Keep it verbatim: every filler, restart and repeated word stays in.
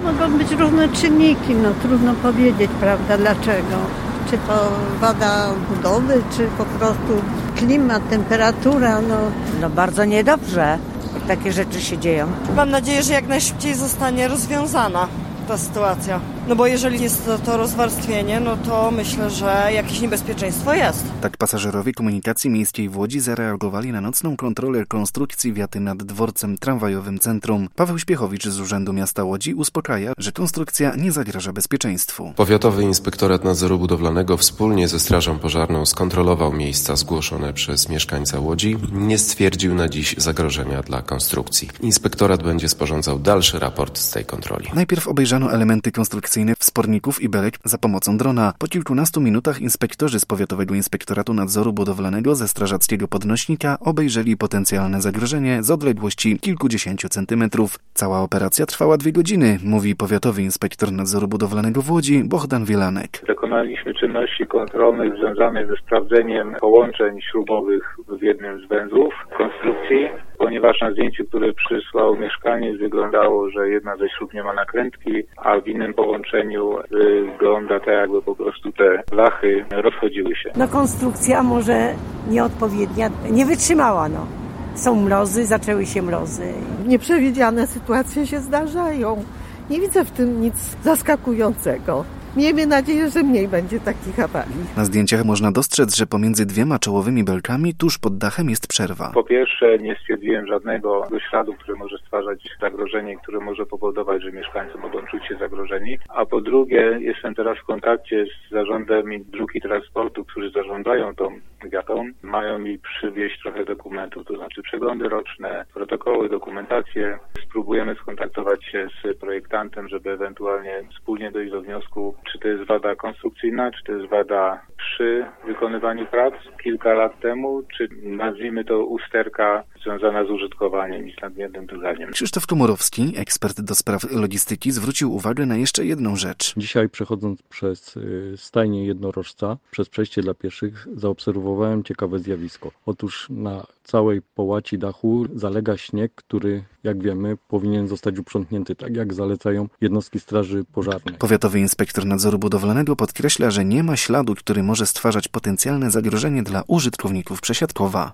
Mogą być różne czynniki, no trudno powiedzieć, prawda, dlaczego. Czy to wada budowy, czy po prostu klimat, temperatura, no. No bardzo niedobrze, jak takie rzeczy się dzieją. Mam nadzieję, że jak najszybciej zostanie rozwiązana ta sytuacja. No bo jeżeli jest to, to rozwarstwienie, no to myślę, że jakieś niebezpieczeństwo jest. Tak pasażerowie komunikacji miejskiej w Łodzi zareagowali na nocną kontrolę konstrukcji wiaty nad dworcem tramwajowym Centrum. Paweł Śpiechowicz z Urzędu Miasta Łodzi uspokaja, że konstrukcja nie zagraża bezpieczeństwu. Powiatowy Inspektorat Nadzoru Budowlanego wspólnie ze Strażą Pożarną skontrolował miejsca zgłoszone przez mieszkańca Łodzi. Nie stwierdził na dziś zagrożenia dla konstrukcji. Inspektorat będzie sporządzał dalszy raport z tej kontroli. Najpierw obejrzano elementy konstrukcyjne wsporników i belek za pomocą drona. Po kilkunastu minutach inspektorzy z Powiatowego Inspektoratu Nadzoru Budowlanego ze strażackiego podnośnika obejrzeli potencjalne zagrożenie z odległości kilkudziesięciu centymetrów. Cała operacja trwała dwie godziny, mówi Powiatowy Inspektor Nadzoru Budowlanego w Łodzi Bohdan Wielanek. Dokonaliśmy czynności kontrolnych związanych ze sprawdzeniem połączeń śrubowych w jednym z węzłów konstrukcji, ponieważ na zdjęciu, które przysłał mieszkaniec, wyglądało, że jedna ze śrub nie ma nakrętki, a w innym połączeniu wygląda tak, jakby po prostu te lachy rozchodziły się. No konstrukcja może nieodpowiednia, nie wytrzymała, no. Są mrozy, zaczęły się mrozy. Nieprzewidziane sytuacje się zdarzają. Nie widzę w tym nic zaskakującego. Miejmy nadzieję, że mniej będzie takich awarii. Na zdjęciach można dostrzec, że pomiędzy dwiema czołowymi belkami tuż pod dachem jest przerwa. Po pierwsze, nie stwierdziłem żadnego śladu, który może stwarzać zagrożenie, które może powodować, że mieszkańcy mogą czuć się zagrożeni. A po drugie, jestem teraz w kontakcie z zarządem dróg i transportu, którzy zarządzają tą wiatą. Mają mi przywieźć trochę dokumentów, to znaczy przeglądy roczne, protokoły, dokumentację. Spróbujemy skontaktować się z projektantem, żeby ewentualnie wspólnie dojść do wniosku, czy to jest wada konstrukcyjna, czy to jest wada przy wykonywaniu prac kilka lat temu, czy nazwijmy to usterka związana z użytkowaniem i z nadmiernym drganiem. Krzysztof Komorowski, ekspert do spraw logistyki, zwrócił uwagę na jeszcze jedną rzecz. Dzisiaj przechodząc przez stajnię jednorożca, przez przejście dla pieszych, zaobserwowałem ciekawe zjawisko. Otóż na całej połaci dachu zalega śnieg, który, jak wiemy, powinien zostać uprzątnięty, tak jak zalecają jednostki straży pożarnej. Powiatowy Inspektor Nadzoru Budowlanego podkreśla, że nie ma śladu, który może stwarzać potencjalne zagrożenie dla użytkowników Przesiadkowa.